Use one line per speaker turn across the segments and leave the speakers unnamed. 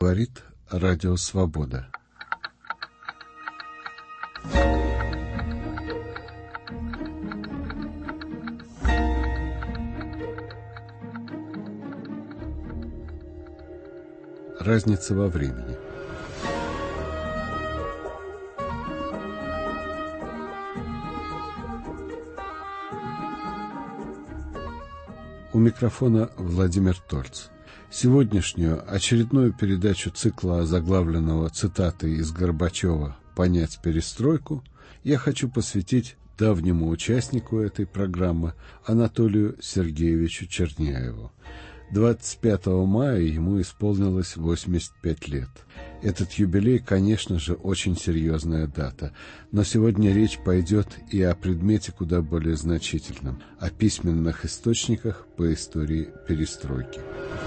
Говорит Радио Свобода. Разница во времени. У микрофона Владимир Тольц. Сегодняшнюю очередную передачу цикла, озаглавленного цитатой из Горбачева «Понять перестройку», я хочу посвятить давнему участнику этой программы Анатолию Сергеевичу Черняеву. 25 мая ему исполнилось 85 лет. Этот юбилей, конечно же, очень серьезная дата, но сегодня речь пойдет и о предмете куда более значительном, о письменных источниках по истории перестройки.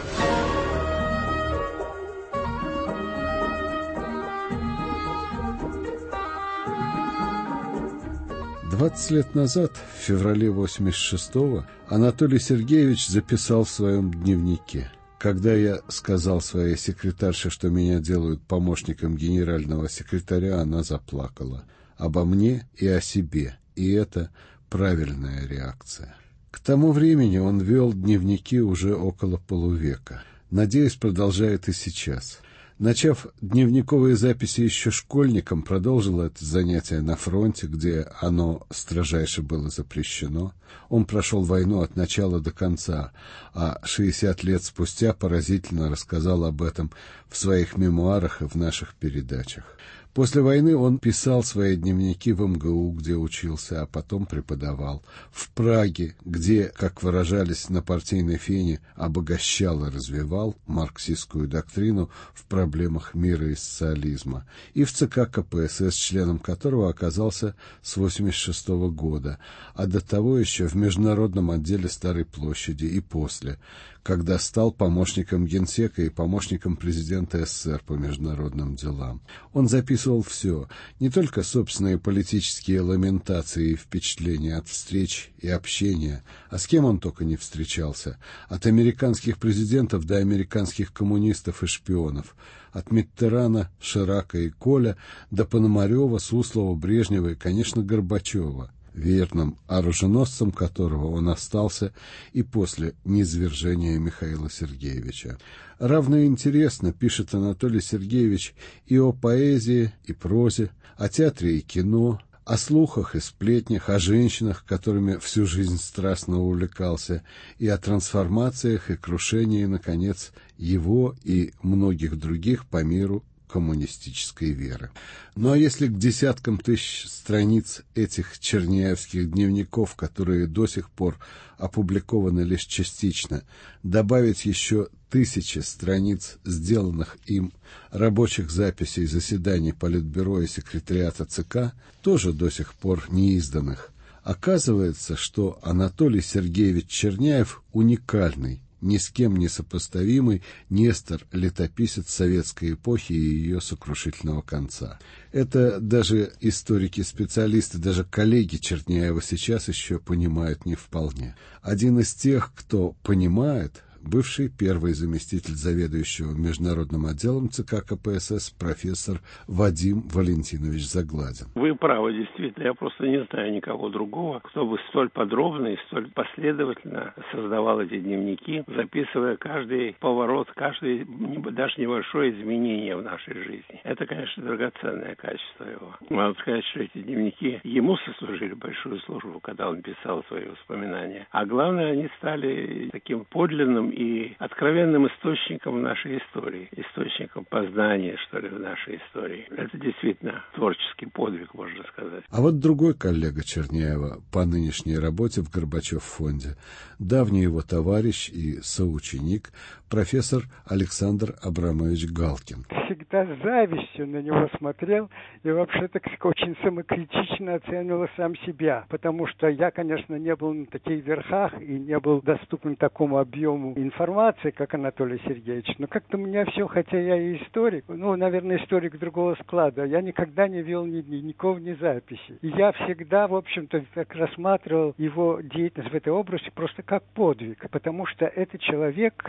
«20 лет назад, в феврале 86-го, Анатолий Сергеевич записал в своем дневнике: «Когда я сказал своей секретарше, что меня делают помощником генерального секретаря, она заплакала. Обо мне и о себе, и это правильная реакция». К тому времени он вел дневники уже около полувека. Надеюсь, продолжает и сейчас. Начав дневниковые записи еще школьником, продолжил это занятие на фронте, где оно строжайше было запрещено. Он прошел войну от начала до конца, а 60 лет спустя поразительно рассказал об этом в своих мемуарах и в наших передачах. После войны он писал свои дневники в МГУ, где учился, а потом преподавал. В Праге, где, как выражались на партийной фене, обогащал и развивал марксистскую доктрину в проблемах мира и социализма. И в ЦК КПСС, членом которого оказался с 1986 года, а до того еще в Международном отделе Старой площади и после, когда стал помощником генсека и помощником президента СССР по международным делам. Он записывал все, не только собственные политические ламентации и впечатления от встреч и общения, а с кем он только не встречался, от американских президентов до американских коммунистов и шпионов, от Миттерана, Ширака и Коля до Пономарева, Суслова, Брежнева и, конечно, Горбачева, верным оруженосцем которого он остался и после низвержения Михаила Сергеевича. Равно интересно пишет Анатолий Сергеевич и о поэзии, и прозе, о театре и кино, о слухах и сплетнях, о женщинах, которыми всю жизнь страстно увлекался, и о трансформациях и крушении, наконец, его и многих других по миру коммунистической веры. Ну а если к десяткам тысяч страниц этих черняевских дневников, которые до сих пор опубликованы лишь частично, добавить еще тысячи страниц сделанных им рабочих записей заседаний Политбюро и секретариата ЦК, тоже до сих пор не изданных, оказывается, что Анатолий Сергеевич Черняев уникальный, ни с кем не сопоставимый Нестор-летописец советской эпохи и ее сокрушительного конца. Это даже историки-специалисты, даже коллеги Черняева сейчас еще понимают не вполне. Один из тех, кто понимает, бывший первый заместитель заведующего международным отделом ЦК КПСС профессор Вадим Валентинович Загладин.
Вы правы, действительно. Я просто не знаю никого другого, кто бы столь подробно и столь последовательно создавал эти дневники, записывая каждый поворот, каждое даже небольшое изменение в нашей жизни. Это, конечно, драгоценное качество его. Надо сказать, что эти дневники ему сослужили большую службу, когда он писал свои воспоминания. А главное, они стали таким подлинным и откровенным источником нашей истории, источником познания, что ли, в нашей истории. Это действительно творческий подвиг, можно сказать.
А вот другой коллега Черняева по нынешней работе в Горбачев-фонде, давний его товарищ и соученик, профессор Александр Абрамович Галкин.
Всегда с завистью на него смотрел и вообще так очень самокритично оценивал сам себя, потому что я, конечно, не был на таких верхах и не был доступен такому объему информации, как Анатолий Сергеевич, но как-то у меня все, хотя я и историк, наверное, историк другого склада, я никогда не вел ни дневников, ни записей. И я всегда, в общем-то, так рассматривал его деятельность в этой области просто как подвиг, потому что это человек, который на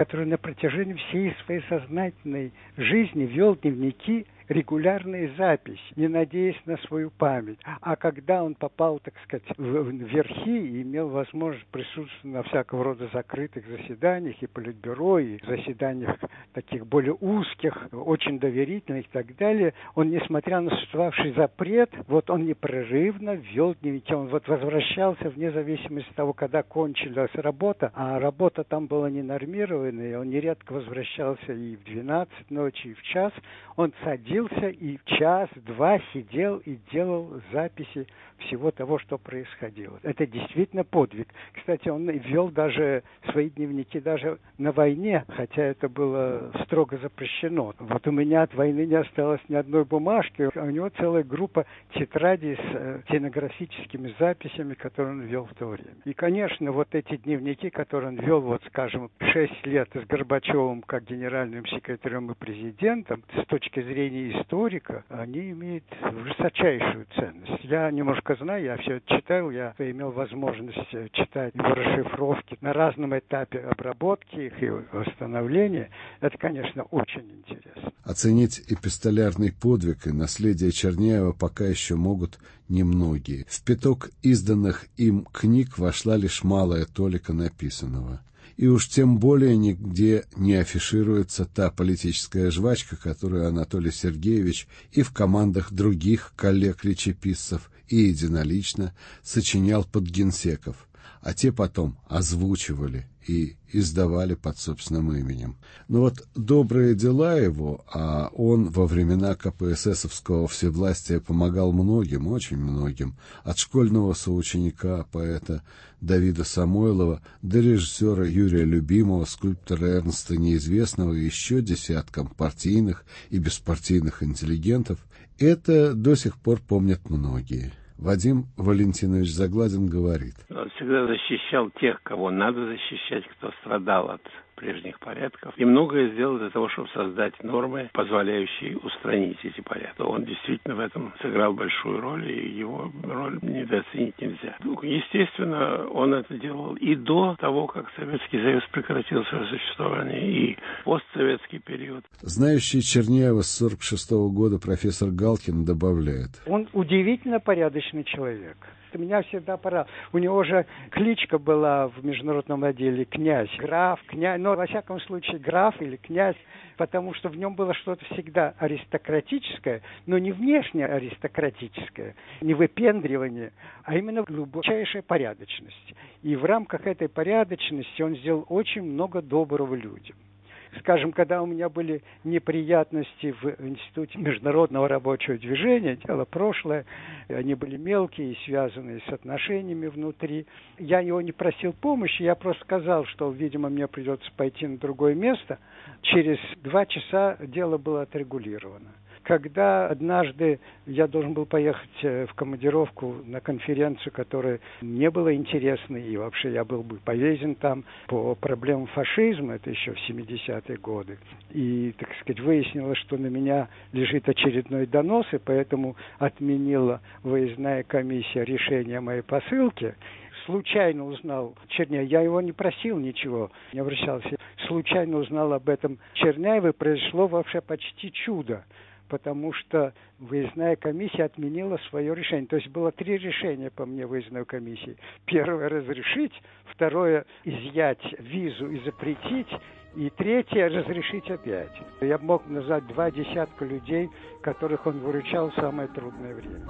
протяжении всей своей сознательной жизни вел дневники, регулярные записи, не надеясь на свою память. А когда он попал, так сказать, в верхи и имел возможность присутствовать на всякого рода закрытых заседаниях и политбюро, и заседаниях таких более узких, очень доверительных и так далее, он, несмотря на существовавший запрет, вот он непрерывно вел дневники. Он вот возвращался вне зависимости от того, когда кончилась работа, а работа там была ненормированная, он нередко возвращался и в 12 ночи, и в час. Он садился и час-два сидел и делал записи всего того, что происходило. Это действительно подвиг. Кстати, он вел даже свои дневники даже на войне, хотя это было строго запрещено. Вот у меня от войны не осталось ни одной бумажки. У него целая группа тетрадей с стенографическими записями, которые он вел в то время. И, конечно, вот эти дневники, которые он вел, вот, скажем, 6 лет с Горбачевым как генеральным секретарем и президентом, с точки зрения историка, они имеют высочайшую ценность. Я немножко знаю, я все это читал, я имел возможность читать его расшифровки на разном этапе обработки их и восстановления. Это, конечно, очень интересно.
Оценить эпистолярный подвиг и наследие Черняева пока еще могут немногие. В пяток изданных им книг вошла лишь малая толика написанного. И уж тем более нигде не афишируется та политическая жвачка, которую Анатолий Сергеевич и в командах других коллег-летописцев и единолично сочинял под генсеков, а те потом озвучивали и издавали под собственным именем. Но вот добрые дела его, а он во времена КПССовского всевластия помогал многим, очень многим, от школьного соученика, поэта Давида Самойлова до режиссера Юрия Любимого, скульптора Эрнста Неизвестного и еще десяткам партийных и беспартийных интеллигентов, это до сих пор помнят многие. Вадим Валентинович Загладин говорит:
он всегда защищал тех, кого надо защищать, кто страдал от прежних порядков, и многое сделал для того, чтобы создать нормы, позволяющие устранить эти порядки. Он действительно в этом сыграл большую роль, и его роль недооценить нельзя. Естественно, он это делал и до того, как Советский Союз прекратил свое существование, и в постсоветский период.
Знающий Черняева с 1946 года профессор Галкин добавляет:
он удивительно порядочный человек. Меня всегда поражало. У него же кличка была в международном отделе князь, граф, князь, но во всяком случае граф или князь, потому что в нем было что-то всегда аристократическое, но не внешне аристократическое, не выпендривание, а именно глубочайшая порядочность. И в рамках этой порядочности он сделал очень много доброго людям. Скажем, когда у меня были неприятности в Институте международного рабочего движения, дело прошлое, они были мелкие и связанные с отношениями внутри, я его не просил помощи, я просто сказал, что, видимо, мне придется пойти на другое место. Через 2 часа дело было отрегулировано. Когда однажды я должен был поехать в командировку на конференцию, которая мне была интересна, и вообще я был бы повезен там по проблемам фашизма, это еще в 70-е годы, и, так сказать, выяснилось, что на меня лежит очередной донос, и поэтому отменила выездная комиссия решение о моей посылке. Случайно узнал Черняев, я его не просил ничего, не обращался, случайно узнал об этом Черняеве, произошло вообще почти чудо, потому что выездная комиссия отменила свое решение. То есть было 3 решения по мне выездной комиссии. Первое — разрешить, второе — изъять визу и запретить, и третье — разрешить опять. Я мог назвать 20 людей, которых он выручал в самое трудное время.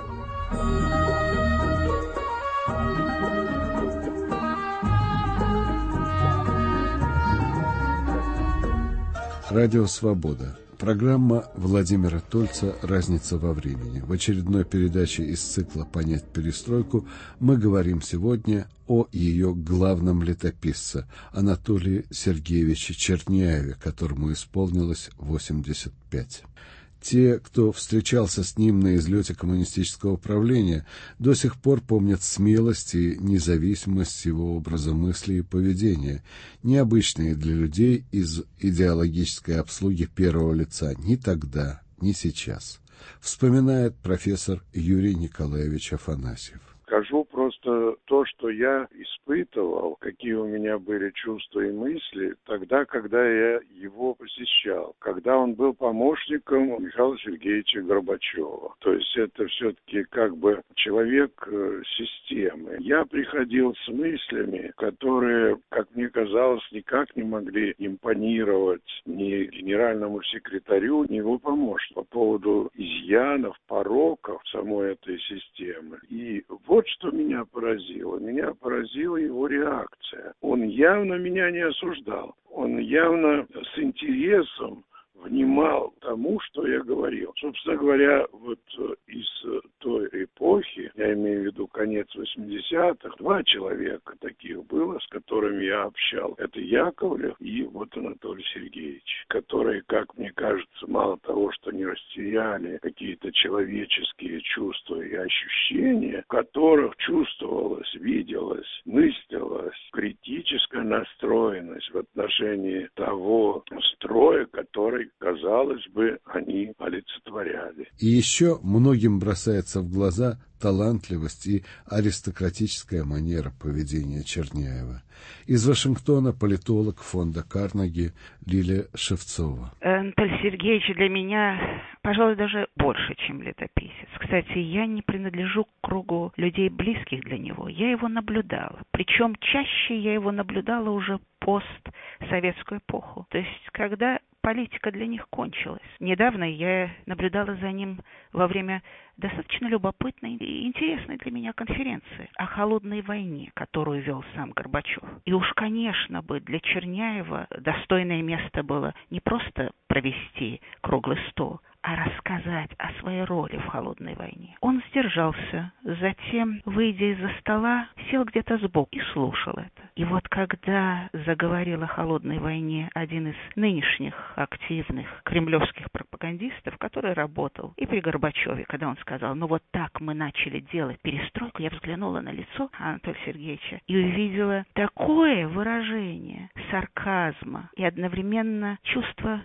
Радио «Свобода». Программа Владимира Тольца «Разница во времени». В очередной передаче из цикла «Понять перестройку» мы говорим сегодня о ее главном летописце Анатолии Сергеевиче Черняеве, которому исполнилось 85. Те, кто встречался с ним на излете коммунистического правления, до сих пор помнят смелость и независимость его образа мысли и поведения, необычные для людей из идеологической обслуги первого лица ни тогда, ни сейчас, вспоминает профессор Юрий Николаевич Афанасьев.
Скажу просто просто то, что я испытывал, какие у меня были чувства и мысли тогда, когда я его посещал, когда он был помощником Михаила Сергеевича Горбачева. То есть это все-таки как бы человек системы. Я приходил с мыслями, которые, как мне казалось, никак не могли импонировать ни генеральному секретарю, ни его помощнику по поводу изъянов, пороков самой этой системы. И вот что меня поразило. Меня поразила его реакция. Он явно меня не осуждал. Он явно с интересом внимал тому, что я говорил. Собственно говоря, вот из той эпохи, я имею в виду конец 80-х, 2 человека таких было, с которыми я общал. Это Яковлев и вот Анатолий Сергеевич, которые, как мне кажется, мало того, что не растеряли какие-то человеческие чувства и ощущения, в которых чувствовалась, виделась, мыслилась критическая настроенность в отношении того строя, который, казалось бы, они олицетворяли.
И еще многим бросается в глаза талантливость и аристократическая манера поведения Черняева. Из Вашингтона политолог фонда Карнеги Лилия Шевцова.
Анатолий Сергеевич для меня, пожалуй, даже больше, чем летописец. Кстати, я не принадлежу к кругу людей, близких для него. Я его наблюдала. Причем чаще я его наблюдала уже постсоветскую эпоху. То есть, когда политика для них кончилась. Недавно я наблюдала за ним во время достаточно любопытной и интересной для меня конференции о холодной войне, которую вел сам Горбачев. И уж, конечно, бы для Черняева достойное место было не просто провести круглый стол, а рассказать о своей роли в холодной войне. Он сдержался, затем, выйдя из-за стола, сел где-то сбоку и слушал это. И вот когда заговорил о холодной войне один из нынешних активных кремлевских пропагандистов, который работал и при Горбачеве, когда он сказал, ну вот так мы начали делать перестройку, я взглянула на лицо Анатолия Сергеевича и увидела такое выражение сарказма и одновременно чувство,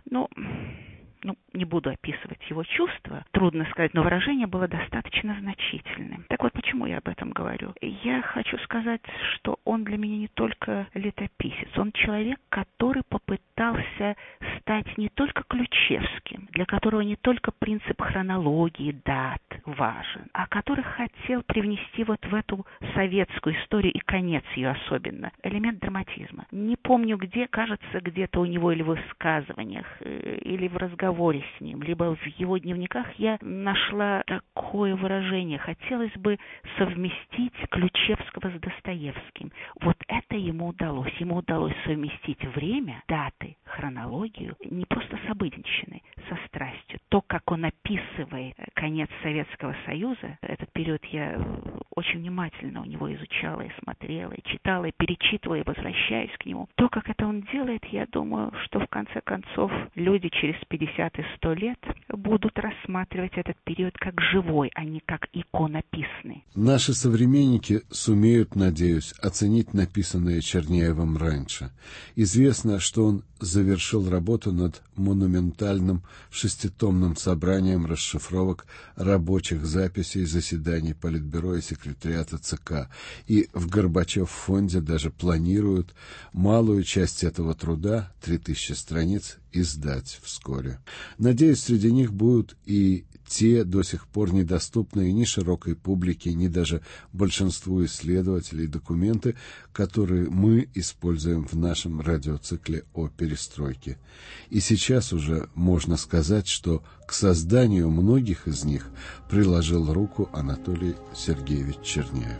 не буду описывать его чувства, трудно сказать, но выражение было достаточно значительным. Так вот, почему я об этом говорю? Я хочу сказать, что он для меня не только летописец, он человек, который попытался стать не только Ключевским, для которого не только принцип хронологии, дат важен, а который хотел привнести вот в эту советскую историю и конец ее особенно, элемент драматизма. Не помню где, кажется, где-то у него или в высказываниях, или в разговоре с ним, либо в его дневниках я нашла такое выражение. Хотелось бы совместить Ключевского с Достоевским. Вот это ему удалось. Ему удалось совместить время, даты, хронологию, не просто с обыденщиной, со страстью. То, как он описывает конец Советского Союза, этот период я очень внимательно у него изучала и смотрела, и читала, и перечитывала, и возвращаюсь к нему. То, как это он делает, я думаю, что в конце концов люди через 50 и 100 лет будут рассматривать этот период как живой, а не как иконописный.
Наши современники сумеют, надеюсь, оценить написанное Черняевым раньше. Известно, что он завершил работу над монументальным 6-томным собранием расшифровок рабочих записей заседаний Политбюро и секретариата ЦК. И в Горбачев-фонде даже планируют малую часть этого труда, 3000 страниц, издать вскоре. Надеюсь, среди них будут и те до сих пор недоступные ни широкой публике, ни даже большинству исследователей документы, которые мы используем в нашем радиоцикле о перестройке. И сейчас уже можно сказать, что к созданию многих из них приложил руку Анатолий Сергеевич Черняев.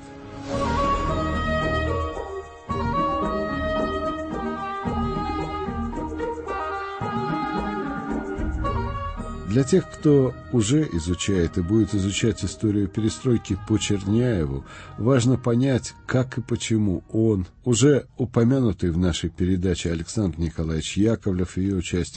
Для тех, кто уже изучает и будет изучать историю перестройки по Черняеву, важно понять, как и почему он, уже упомянутый в нашей передаче Александр Николаевич Яковлев, ее участник,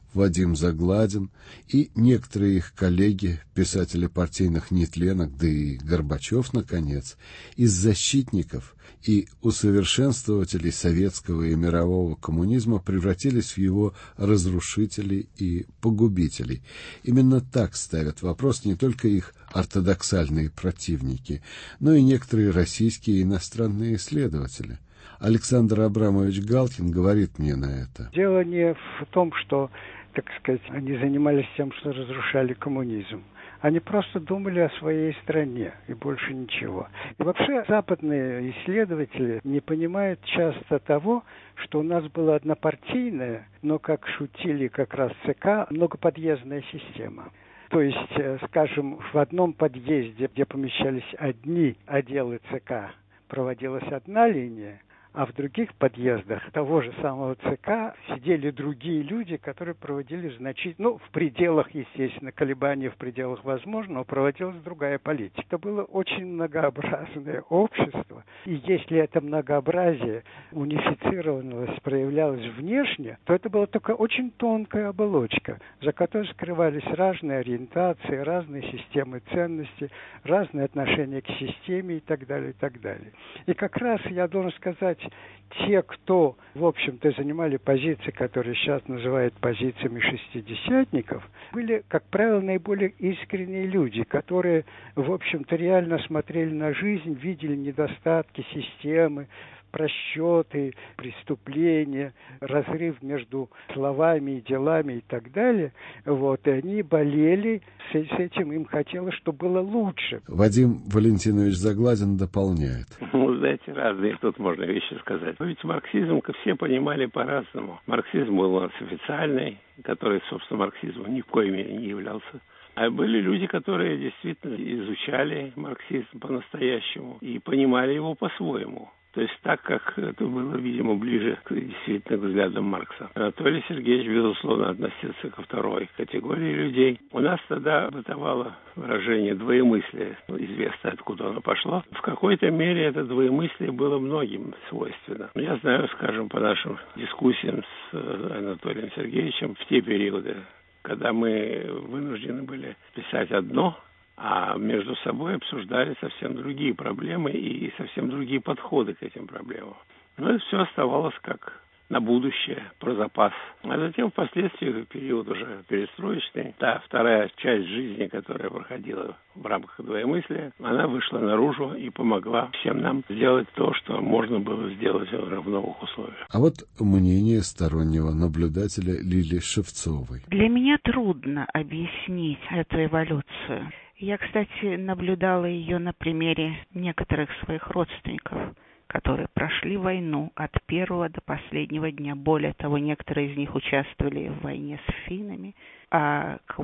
Вадим Загладин и некоторые их коллеги, писатели партийных нетленок, да и Горбачев, наконец, из защитников и усовершенствователей советского и мирового коммунизма превратились в его разрушителей и погубителей. Именно так ставят вопрос не только их ортодоксальные противники, но и некоторые российские и иностранные исследователи. Александр Абрамович Галкин говорит мне на это.
Дело не в том, что, так сказать, они занимались тем, что разрушали коммунизм. Они просто думали о своей стране и больше ничего. И вообще западные исследователи не понимают часто того, что у нас была однопартийная, но, как шутили как раз ЦК, многоподъездная система. То есть, скажем, в одном подъезде, где помещались одни отделы ЦК, проводилась одна линия, а в других подъездах того же самого ЦК сидели другие люди, которые проводили в пределах, естественно, колебания в пределах возможного, проводилась другая политика. Это было очень многообразное общество, и если это многообразие унифицировалось, проявлялось внешне, то это была только очень тонкая оболочка, за которой скрывались разные ориентации, разные системы ценностей, разные отношения к системе и так далее, и так далее. И как раз я должен сказать, те, кто, в общем-то, занимали позиции, которые сейчас называют позициями шестидесятников, были, как правило, наиболее искренние люди, которые, в общем-то, реально смотрели на жизнь, видели недостатки системы, просчеты, преступления, разрыв между словами и делами и так далее. И они болели с этим, им хотелось, чтобы было лучше.
Вадим Валентинович Загладин дополняет.
Знаете, разные тут можно вещи сказать. Ведь марксизм все понимали по-разному. Марксизм был у нас официальный, который, собственно, марксизмом ни в коей мере не являлся. А были люди, которые действительно изучали марксизм по-настоящему и понимали его по-своему. То есть так, как это было, видимо, ближе действительно к взглядам Маркса. Анатолий Сергеевич, безусловно, относился ко второй категории людей. У нас тогда бытовало выражение двоемыслия. Известно, откуда оно пошло. В какой-то мере это двоемыслие было многим свойственно. Я знаю, скажем, по нашим дискуссиям с Анатолием Сергеевичем в те периоды, когда мы вынуждены были писать одно, а между собой обсуждали совсем другие проблемы и совсем другие подходы к этим проблемам. Но это все оставалось как на будущее, про запас. А затем впоследствии, период уже перестроечный, та вторая часть жизни, которая проходила в рамках двоемыслия, она вышла наружу и помогла всем нам сделать то, что можно было сделать в новых условиях.
А вот мнение стороннего наблюдателя Лилии Шевцовой.
Для меня трудно объяснить эту эволюцию. Я, кстати, наблюдала ее на примере некоторых своих родственников, которые прошли войну от первого до последнего дня. Более того, некоторые из них участвовали в войне с финнами, а к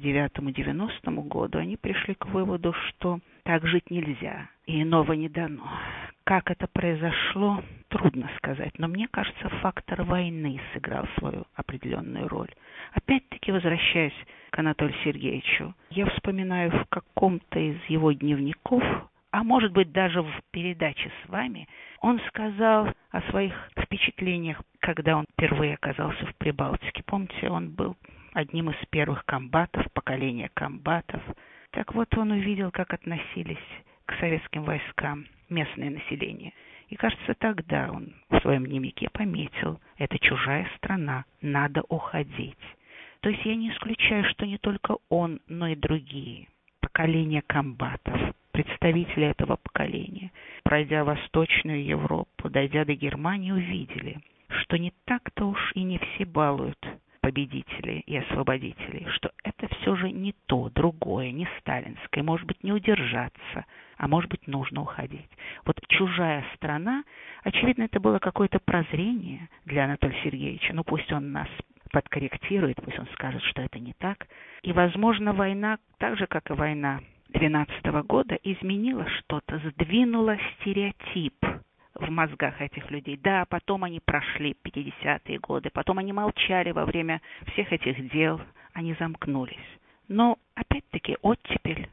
89-90 году они пришли к выводу, что так жить нельзя, и иного не дано. Как это произошло, трудно сказать, но мне кажется, фактор войны сыграл свою определенную роль. Опять-таки, возвращаясь к Анатолию Сергеевичу, я вспоминаю в каком-то из его дневников, а может быть даже в передаче с вами, он сказал о своих впечатлениях, когда он впервые оказался в Прибалтике. Помните, он был одним из первых комбатов, поколения комбатов. Так вот, он увидел, как относились к советским войскам местное население. И, кажется, тогда он в своем дневнике пометил: это чужая страна, надо уходить. То есть я не исключаю, что не только он, но и другие поколения комбатов, представители этого поколения, пройдя Восточную Европу, дойдя до Германии, увидели, что не так-то уж и не все балуют победителей и освободителей, что это все же не то, другое, не сталинское, может быть, не удержаться, а может быть, нужно уходить. Вот чужая страна, очевидно, это было какое-то прозрение для Анатолия Сергеевича, пусть он нас подкорректирует, пусть он скажет, что это не так. И, возможно, война, так же, как и война 12 года, изменила что-то, сдвинула стереотип в мозгах этих людей. Да, потом они прошли 50-е годы, потом они молчали во время всех этих дел, они замкнулись. Но, опять-таки, оттепель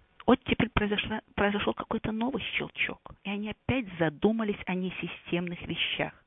произошел какой-то новый щелчок, и они опять задумались о несистемных вещах.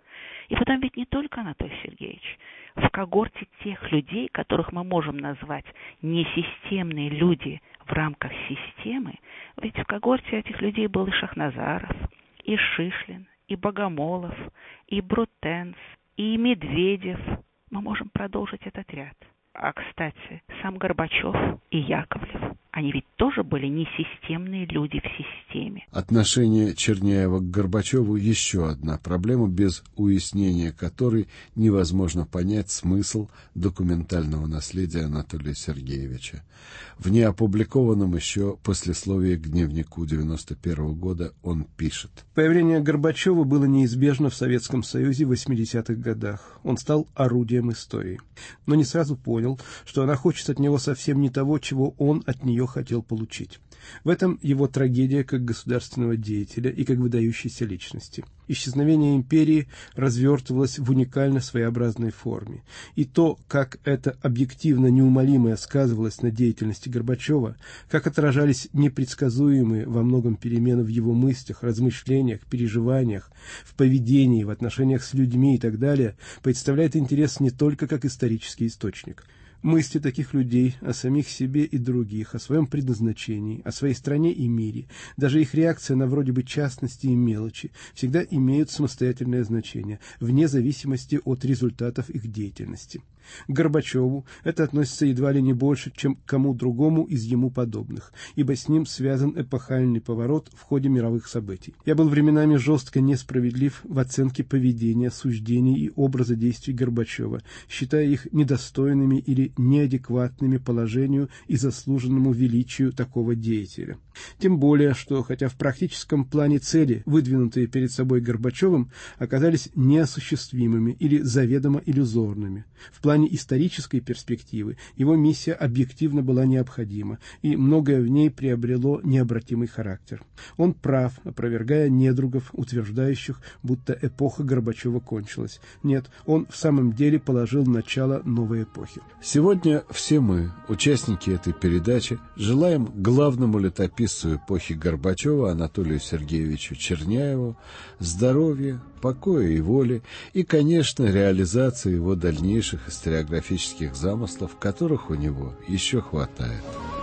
И потом ведь не только Анатолий Сергеевич. В когорте тех людей, которых мы можем назвать несистемные люди в рамках системы, ведь в когорте этих людей был и Шахназаров, и Шишлин, и Богомолов, и Брутенс, и Медведев. Мы можем продолжить этот ряд. А, кстати, сам Горбачев и Яковлев, они ведь тоже были несистемные люди в системе.
Отношение Черняева к Горбачеву — еще одна проблема, без уяснения которой невозможно понять смысл документального наследия Анатолия Сергеевича. В неопубликованном еще послесловии к дневнику 91 года он пишет:
«Появление Горбачева было неизбежно в Советском Союзе в 80-х годах. Он стал орудием истории. Но не сразу понял, что она хочет от него совсем не того, чего он от нее хотел получить. В этом его трагедия как государственного деятеля и как выдающейся личности. Исчезновение империи развертывалось в уникально своеобразной форме. И то, как это объективно неумолимое сказывалось на деятельности Горбачева, как отражались непредсказуемые во многом перемены в его мыслях, размышлениях, переживаниях, в поведении, в отношениях с людьми и так далее, представляет интерес не только как исторический источник. Мысли таких людей о самих себе и других, о своем предназначении, о своей стране и мире, даже их реакция на вроде бы частности и мелочи, всегда имеют самостоятельное значение, вне зависимости от результатов их деятельности. К Горбачеву это относится едва ли не больше, чем к кому другому из ему подобных, ибо с ним связан эпохальный поворот в ходе мировых событий. Я был временами жестко несправедлив в оценке поведения, суждений и образа действий Горбачева, считая их недостойными или неадекватными положению и заслуженному величию такого деятеля. Тем более, что, хотя в практическом плане цели, выдвинутые перед собой Горбачевым, оказались неосуществимыми или заведомо иллюзорными, в плане исторической перспективы его миссия объективно была необходима, и многое в ней приобрело необратимый характер. Он прав, опровергая недругов, утверждающих, будто эпоха Горбачева кончилась. Нет, он в самом деле положил начало новой эпохи.
Сегодня все мы, участники этой передачи, желаем главному летописцу эпохи Горбачева Анатолию Сергеевичу Черняеву здоровья, покоя и воли и, конечно, реализации его дальнейших историографических замыслов, которых у него еще хватает.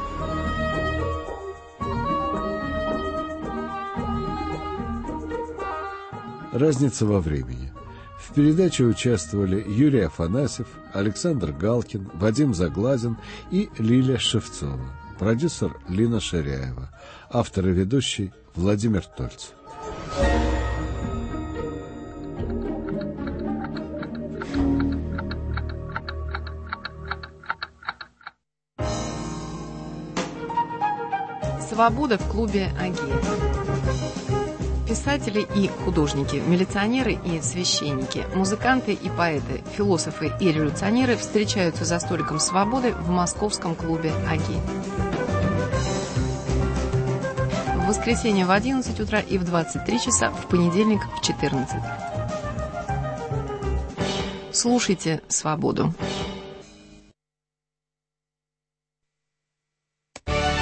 Разница во времени. В передаче участвовали Юрий Афанасьев, Александр Галкин, Вадим Заглазин и Лиля Шевцова. Продюсер Лина Ширяева. Автор и ведущий Владимир Тольц.
Свобода в клубе Агеев. Писатели и художники, милиционеры и священники, музыканты и поэты, философы и революционеры встречаются за столиком свободы в московском клубе Агеев. В воскресенье в 11 утра и в 23 часа, в понедельник в 14. Слушайте «Свободу».